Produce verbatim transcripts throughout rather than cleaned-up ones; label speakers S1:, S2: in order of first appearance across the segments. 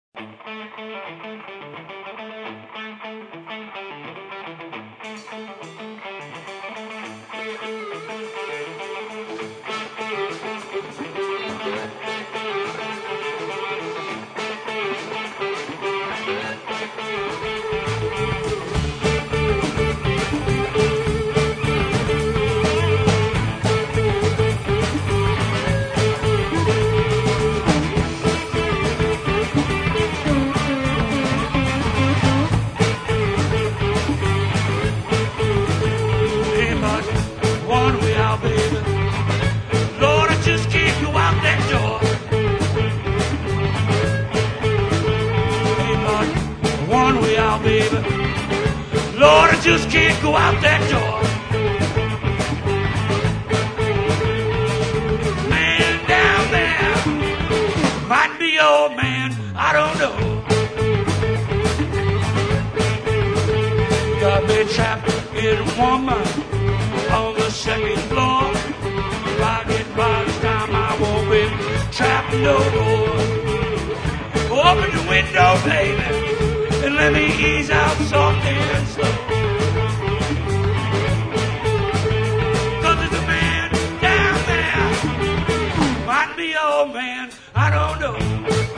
S1: Baby, Lord, I just can't go out that door. Man down there might be old man, I don't know. Got me trapped in a woman on the second floor. If I get by this time, I won't be trapped no more. Open the window, baby, and let me ease out softly and slow. Cause there's a man down there, might be old man, I don't know.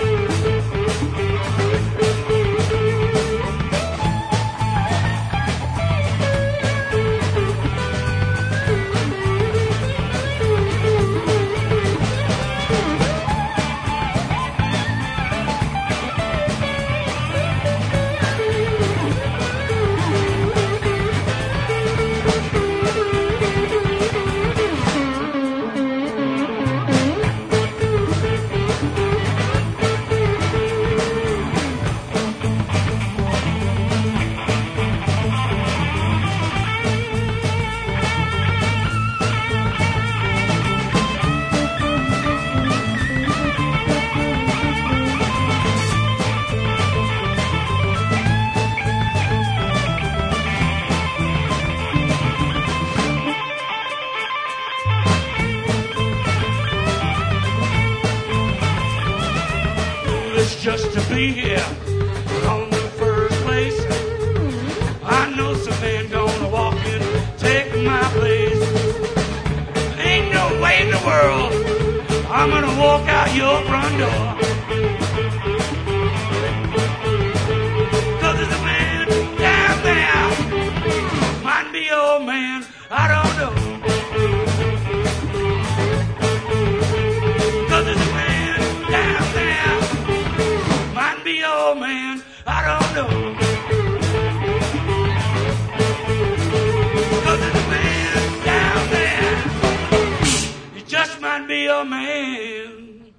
S1: Just to be here on the first place. I know some man gonna walk in, take my place. Ain't no way in the world I'm gonna walk out your front door. Cause there's a man down there, might be old man, I don't know. Cause there's a man down there, be old man, I don't know. Cause there's a man down there, he just might be a man.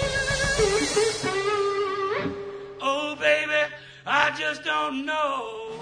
S1: Oh baby, I just don't know.